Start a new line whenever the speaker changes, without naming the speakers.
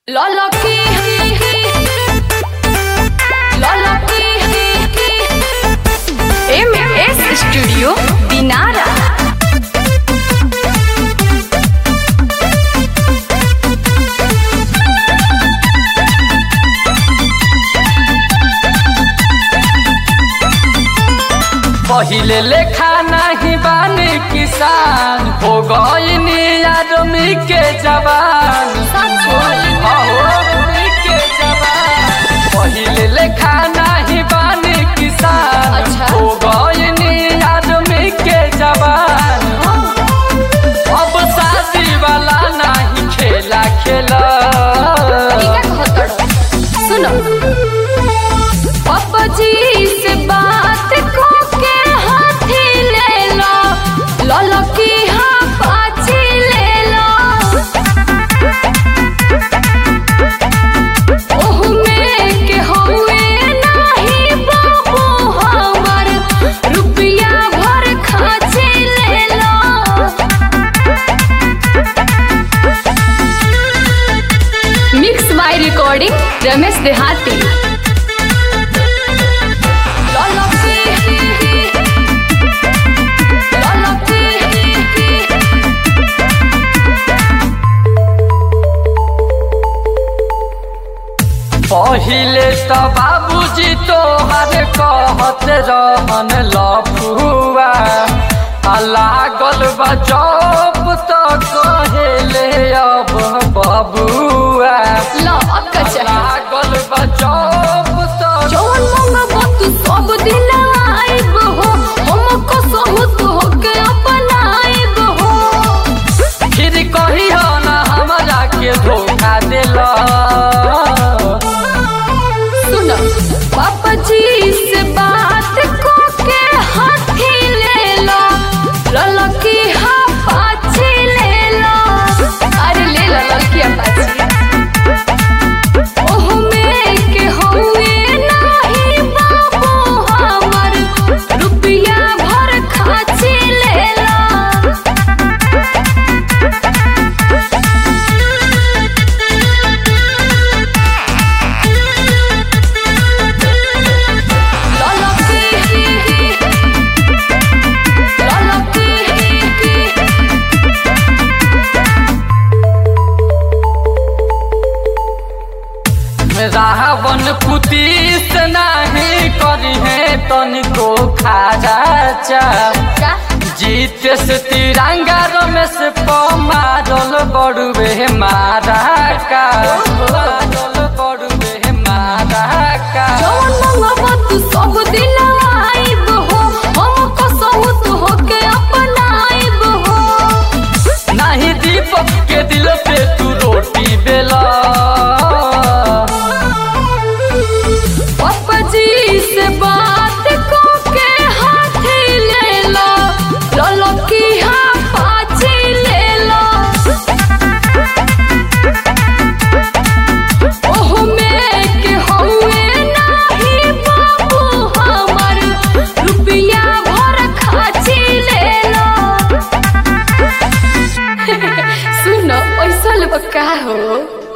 लौलकी MS studio Dinara.
पहिले लेखा नहीं बानी किसान हो गईनी आदमी के जवान पहिले लेखा नहीं बानी किसान हो गईनी आदमी के जवान अब शादी वाला नहीं खेला खेला
सुनो पापा जी से बात को के हाथी ले लो लौलकी हाँ पाची ले लो ओह में के हुए नहीं बाबू हमर रुपया भर खाची ले लो mix by recording Ramesh Dehati.
पहिले तो बाबूजी तोहर कहत रहन लफुआ लागल बा जब तो कहेले अब बबुआ लागल बा जब तो
जौन मंगबा तू सब दिन आइब हो हमको सहूत होके अपनाइब हो
फिर कही हो ना हमरा के धोखा देला
पापा जी से बात को के हाथी ले लो लौलकी हाँ पाची ले लो अरे ले लो लौलकी पाची ओह में के हुए नहीं बाबू हमर रुपया भर खाची ले लो
रावण पुतीस नहीं करी है तनिको खाजा जीत से तिरंगा रमेश मारल बड़ुए मारा का बड़ुए मारा का
तू सब दिन आइब हो हमको सहूत होके अपनाइब हो
नहीं दीपक के दिल पे तू रोटी बेला
पापा जी से बात को के हाथी ले लो लौलकी हाँ पाची ले लो ओह में के हुए नहीं बाबू हमर रुपया भर खाची ले लो सुनो पैसा लेबा का हो।